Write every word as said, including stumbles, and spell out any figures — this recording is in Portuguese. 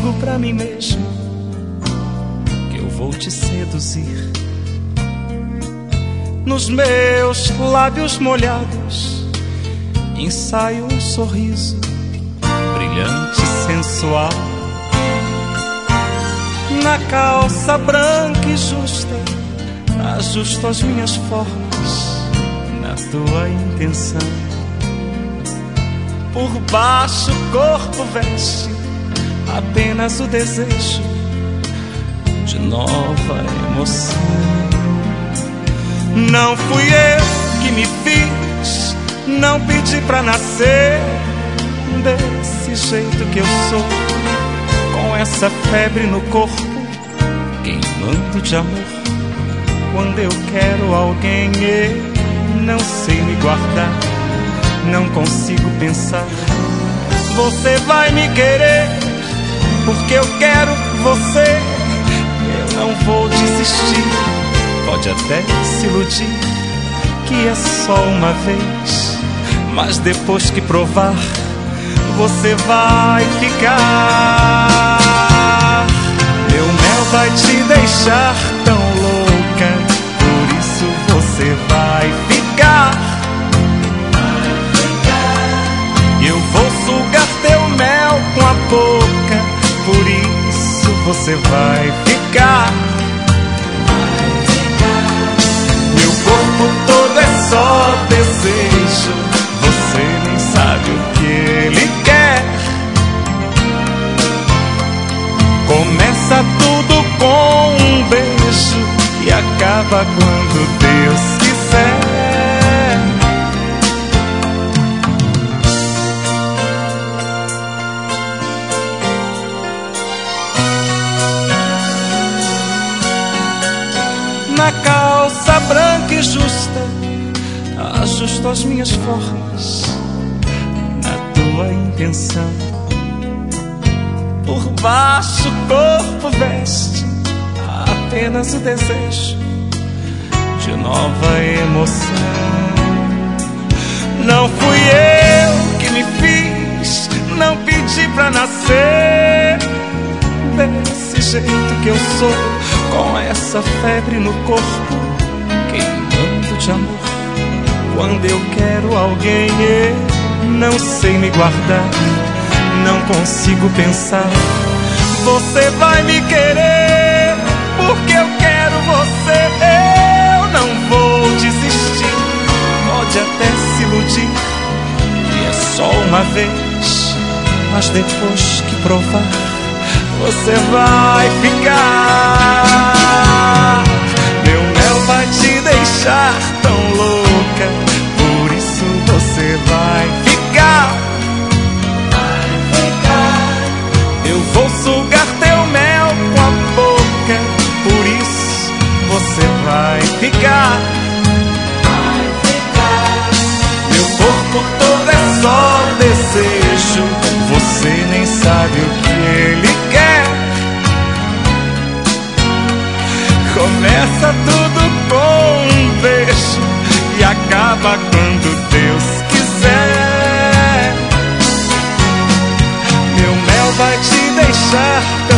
digo pra mim mesmo que eu vou te seduzir. Nos meus lábios molhados ensaio um sorriso brilhante e sensual. Na calça branca e justa ajusto as minhas formas na tua intenção. Por baixo o corpo veste apenas o desejo de nova emoção. Não fui eu que me fiz, não pedi pra nascer desse jeito que eu sou, com essa febre no corpo, queimando de amor. Quando eu quero alguém, eu não sei me guardar, não consigo pensar. Você vai me querer porque eu quero você. Eu não vou desistir, pode até se iludir que é só uma vez, mas depois que provar, você vai ficar. Meu mel vai te deixar tão louca, por isso você vai ficar. Eu vou sugar teu mel com a boca, por isso você vai ficar. Meu corpo todo é só desejo, você nem sabe o que ele quer. Começa tudo com um beijo e acaba quando Deus quiser. Na calça branca e justa ajusto as minhas formas na tua intenção. Por baixo o corpo veste apenas o desejo de nova emoção. Não fui eu que me fiz, não pedi pra nascer desse jeito que eu sou, com essa febre no corpo, queimando de amor. Quando eu quero alguém, eu não sei me guardar, não consigo pensar. Você vai me querer porque eu quero você. Eu não vou desistir, pode até se iludir que é só uma vez, mas depois que provar, você vai ficar. Meu mel vai te deixar tão louca, por isso você vai ficar. Eu vou sugar teu mel com a boca, por isso você vai ficar. Meu corpo todo é só desejo, você nem sabe o que ele quer. Começa tudo com um beijo e acaba quando Deus quiser. Meu mel vai te deixar